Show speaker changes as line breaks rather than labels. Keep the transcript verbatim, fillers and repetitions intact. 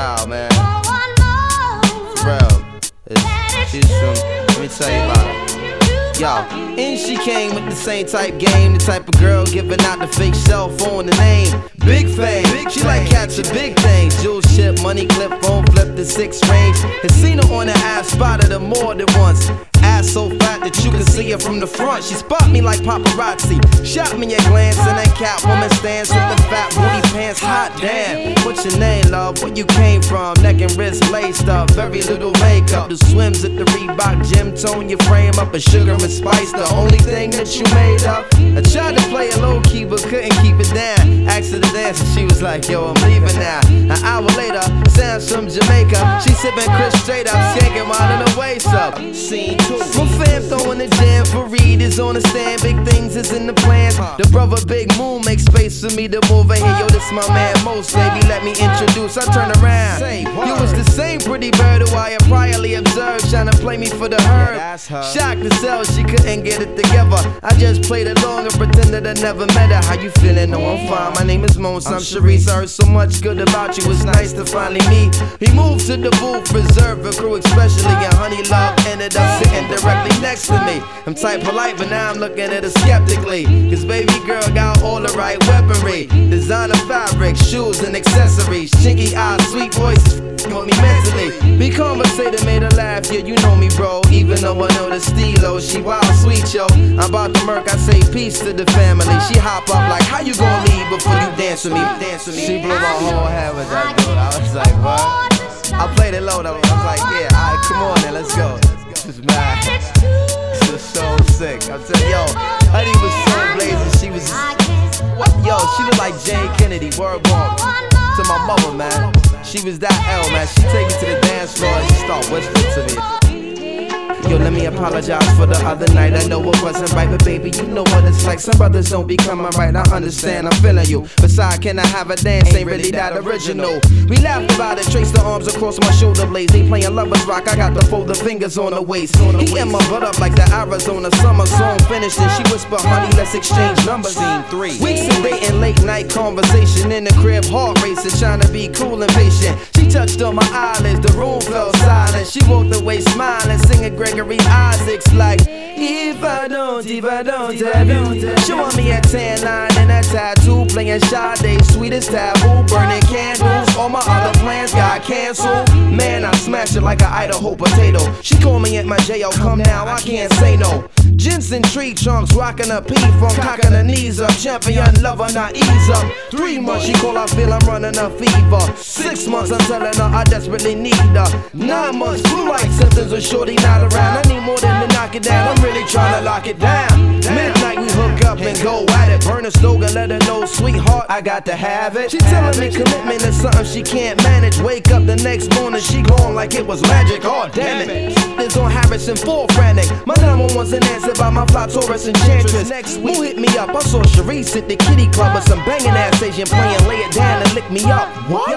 style, man. For real. It's, she's from, let me tell you about her. Yo, and she came with the same type game, the type of girl giving out the fake cell phone, the name Big Fame. She like catching big things, jewel ship, money clip, phone flip, the six range. Had seen her on the ass, spotted her more than once. Ass so fat that you can see her from the front. She spot me like paparazzi, shot me a glance, and that Catwoman stance with the fat booty pants. Hot damn, what's your name, love? Where you came from? Neck and wrist laced up, very little makeup. The swims at the Reebok gym, tone your frame up, a sugar and spice, the only thing that you made up. I tried to play it low key, but couldn't keep it down. Asked her to dance, and she was like, yo, I'm leaving now. An hour later, Sam's from Jamaica. She sipping Chris straight up, skanking while in her waist up. Scene two. My fam throwing the jam for Reed is on the stand. Big things is in the plans. The brother Big Moon makes space for me to move in here. Yo, this my man Most, baby, let me introduce. I turn around. You was the same pretty bird who I had priorly observed, trying to play me for the herd. Shocked to sell, she couldn't get it together. I just played along and pretended I never met her. How you feeling? No, I'm fine. My name is Mons. I'm Sharice. I heard so much good about you. It's nice to finally meet. He moved to the booth, preserve a crew, especially and Honey Love ended up sitting directly next to me. I'm type polite, but now I'm looking at her skeptically. Cause baby girl got all the right weaponry. Designer fabric, shoes and accessories. Chinky eyes, sweet voices with me mentally. Be conversated, made her laugh. Yeah, you know me, bro. Even though I know the stilo, she wild sweet, yo. I'm about to murk, I say peace to the family. She hop up like, how you gonna leave before you dance with me? Dance with me. She blew my whole head with that dude. I was like, what? I played it low though. I was like, yeah, alright, come on then, let's go. This is mad. This is so sick. I'm telling yo, Honey was so blazing. She was, what? Yo, she looked like Jane Kennedy. Word walk to my mother, man. She was that L, man. She take me to the dance floor and she start whispering to me. Yo, let me apologize for the other night. I know it wasn't right, but baby, you know what it's like. Some brothers don't be coming right. I understand, I'm feeling you. Besides, can I have a dance? Ain't really that original. We laughed about it, traced the arms across my shoulder blades. They playing lovers rock, I got the fold the fingers on the waist. He in my butt up like the Arizona summer song finished, and she whispered, honey, let's exchange numbers. Scene three. Weeks of dating, late night conversation in the crib, heart racing, trying to be cool and patient. She touched on my eyelids, the room fell silent. She walked away smiling, singing Gregory Isaacs like, if I don't, if I don't have you. Showing me a tan line and a tattoo, playing Sade, sweetest taboo, burning candles. All my other plans got canceled. Man, I smashed it like an Idaho potato. She called me at my J O, come now, I can't say no. Jensen tree trunks, rocking a P from cocking her knees up. Champion lover, not ease up. Three months, she call, I feel I'm running a fever. Six months, I'm telling her I desperately need her. Nine months, flu-like symptoms with shorty not around. I need more than to knock it down, I'm really trying to lock it down. Midnight, we hook up and go at it. Burn a slogan, let her know, sweetheart, I got to have it. She telling me commitment is something she can't manage. Wake up the next morning, she gone like it was magic. Oh, damn it. It's on Harrison, full frantic. My number one's an answer by my fly Taurus enchantress. Next week, who hit me up? I saw Sharice at the kitty club with some banging ass Asian playing Lay It Down and Lick Me Up. What?